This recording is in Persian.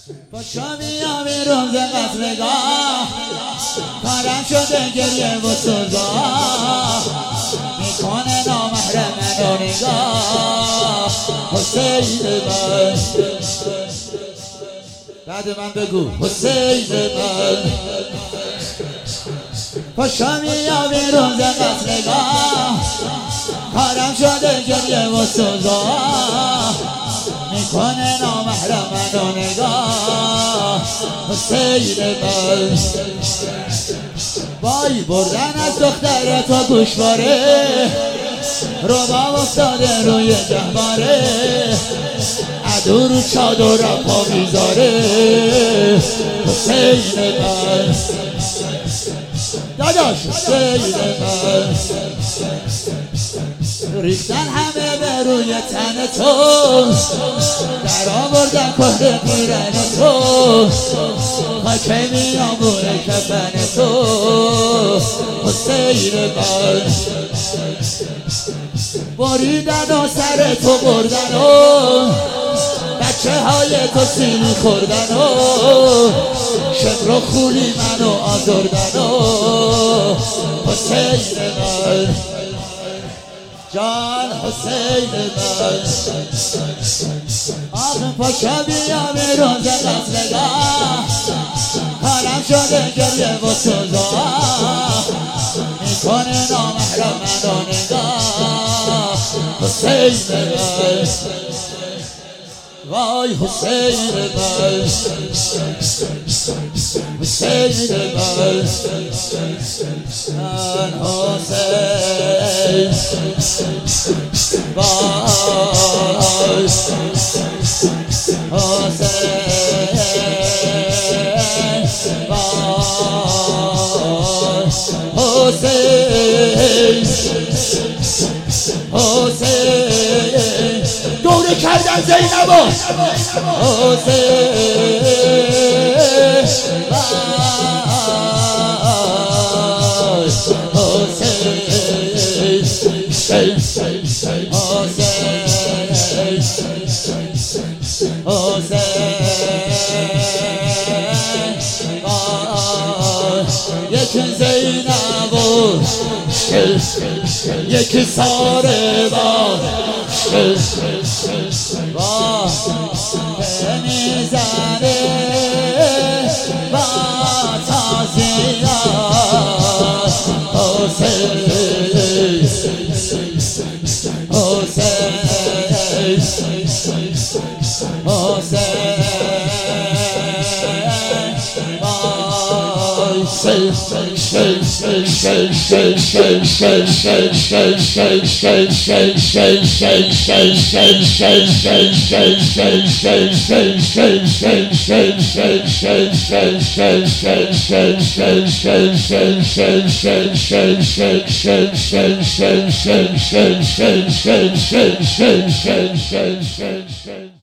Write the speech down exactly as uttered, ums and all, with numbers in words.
پاشا بیا بیرون ز قتلگاه، کارم شده گریه و سوزا، میکنه نامحرم منو نگاه. حسین من بعد من بگو حسین من. پاشا بیا بیرون ز قتلگاه، کارم شده گریه و سوزا، میکنه نامحرم منو نگاه. حسین من وای بردن از دختر تو گوشواره، رباب افتاده روی جهباره، عدو رو چادر را پا میذاره. حسین من داداش حسین من. ریختن همه به روی تن تو، در آوردن کهنه پیرن تو، خاک میامون کفن تو. حسین من بریدن و سر تو بردن و بچه های تو سیلی خوردن و شبر و خولی منو آزردن و. حسین من جان حسین من. آخه پاشا بیا بیرون ز قتلگاه، کارم شده گریه و سوزا، میکنه نامحرم منو نگاه. حسین من وای حسین من. حسین من من حسین وای حسین وای حسین حسین دوره کردن زینبو. حسین یکی زینبو یکی ساره با با میزنه با تازیات. حسین حسین Shell,